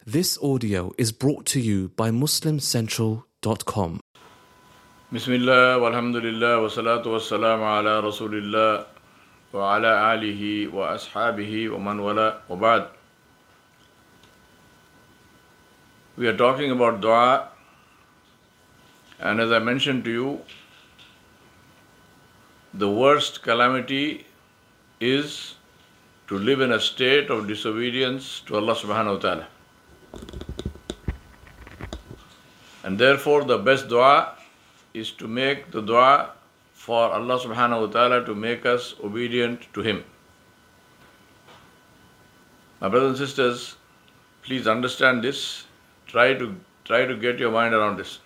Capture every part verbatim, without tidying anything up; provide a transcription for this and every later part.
This audio is brought to you by muslim central dot com. Bismillah, walhamdulillah, wa salatu wa salam ala rasulillah wa ala alihi wa ashabihi wa man wala wa ba'd. We are talking about dua, and as I mentioned to you, the worst calamity is to live in a state of disobedience to Allah subhanahu wa ta'ala. And therefore the best dua is to make the dua for Allah subhanahu wa ta'ala to make us obedient to Him. My brothers and sisters, please understand this. Try to try to get your mind around this.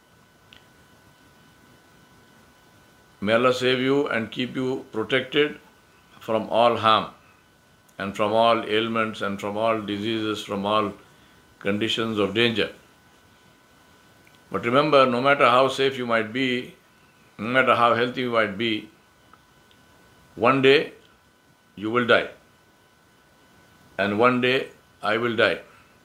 May Allah save you and keep you protected from all harm and from all ailments and from all diseases, from all conditions of danger. But remember, no matter how safe you might be, no matter how healthy you might be, one day you will die. And one day I will die.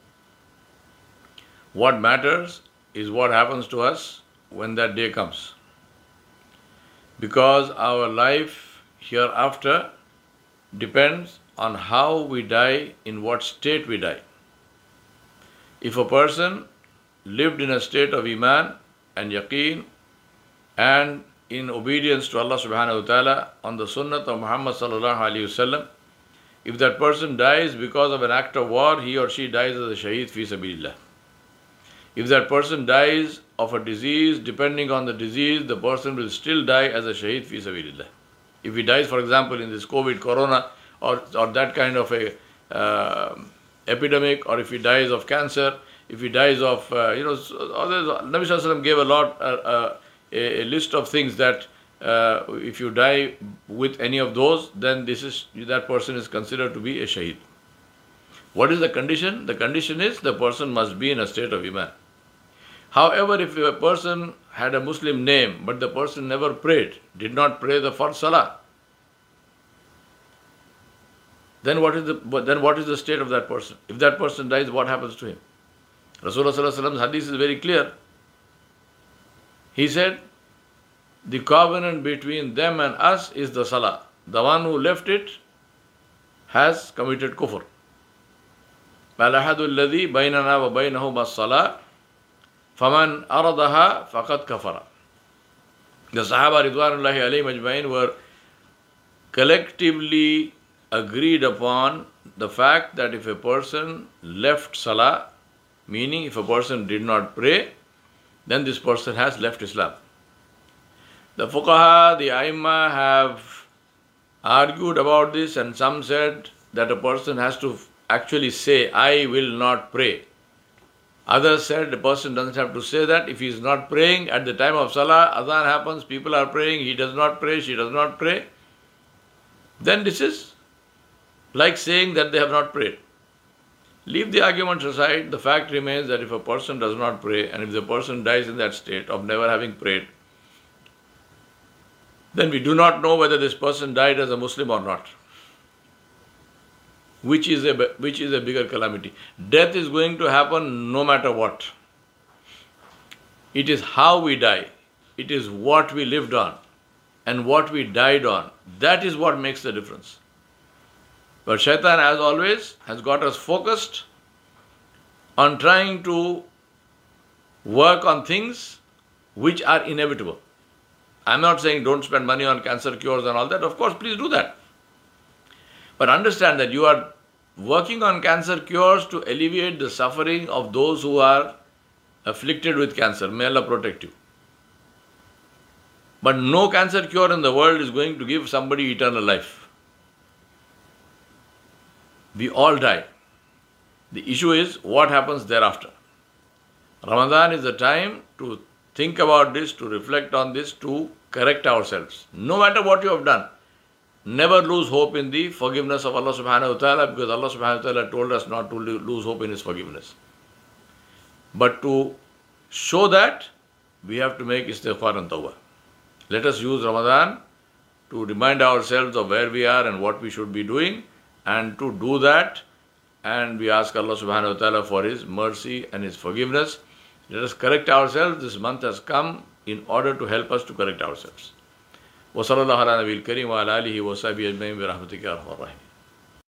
What matters is what happens to us when that day comes. Because our life hereafter depends on how we die, in what state we die. If a person lived in a state of Iman and Yaqeen and in obedience to Allah subhanahu wa ta'ala on the sunnah of Muhammad sallallahu alayhi wasallam, if that person dies because of an act of war, he or she dies as a shaheed fi sabilillah. If that person dies of a disease, depending on the disease, the person will still die as a shaheed fi sabilillah. If he dies, for example, in this COVID, corona, or, or that kind of a uh, epidemic, or if he dies of cancer, if he dies of, uh, you know, others, Nabi Sallallahu Alaihi Wasallam gave a lot, uh, uh, a, a list of things that uh, if you die with any of those, then this is that person is considered to be a shaheed. What is the condition? The condition is the person must be in a state of Iman. However, if a person had a Muslim name, but the person never prayed, did not pray the first salah, then what is the then what is the state of that person? If that person dies, what happens to him? Rasulullah Sallallahu Alaihi Wasallam's hadith is very clear. He said, the covenant between them and us is the salah. The one who left it has committed kufr. فَالْأَحَدُ الَّذِي بَيْنَنَا وَبَيْنَهُ بَالصَّلَاةِ فَمَنْ أَرَضَهَا فَقَدْ كَفَرَ. The Sahaba Ridwanullahi alayhim ajma'in were collectively agreed upon the fact that if a person left salah, meaning if a person did not pray, then this person has left Islam. The fuqaha, the aimma have argued about this, and some said that a person has to actually say, I will not pray. Others said the person doesn't have to say that. If he is not praying at the time of salah, adhan happens, people are praying, he does not pray, she does not pray, then this is like saying that they have not prayed. Leave the arguments aside. The fact remains that if a person does not pray, and if the person dies in that state of never having prayed, then we do not know whether this person died as a Muslim or not. Which is a which is a bigger calamity. Death is going to happen no matter what. It is how we die. It is what we lived on and what we died on. That is what makes the difference. But shaitan, as always, has got us focused on trying to work on things which are inevitable. I'm not saying don't spend money on cancer cures and all that. Of course, please do that. But understand that you are working on cancer cures to alleviate the suffering of those who are afflicted with cancer. May Allah protect you. But no cancer cure in the world is going to give somebody eternal life. We all die. The issue is what happens thereafter. Ramadan is the time to think about this, to reflect on this, to correct ourselves. No matter what you have done, never lose hope in the forgiveness of Allah subhanahu wa ta'ala, because Allah subhanahu wa ta'ala told us not to lose hope in His forgiveness. But to show that, we have to make istighfar and tawbah. Let us use Ramadan to remind ourselves of where we are and what we should be doing, and to do that and we ask Allah subhanahu wa ta'ala for His mercy and His forgiveness. Let us correct ourselves. This month has come in order to help us to correct ourselves. وصلى الله على نبي الكريم وعلى آله وصحبه أجمعين برحمتك يا أرحم الراحمين.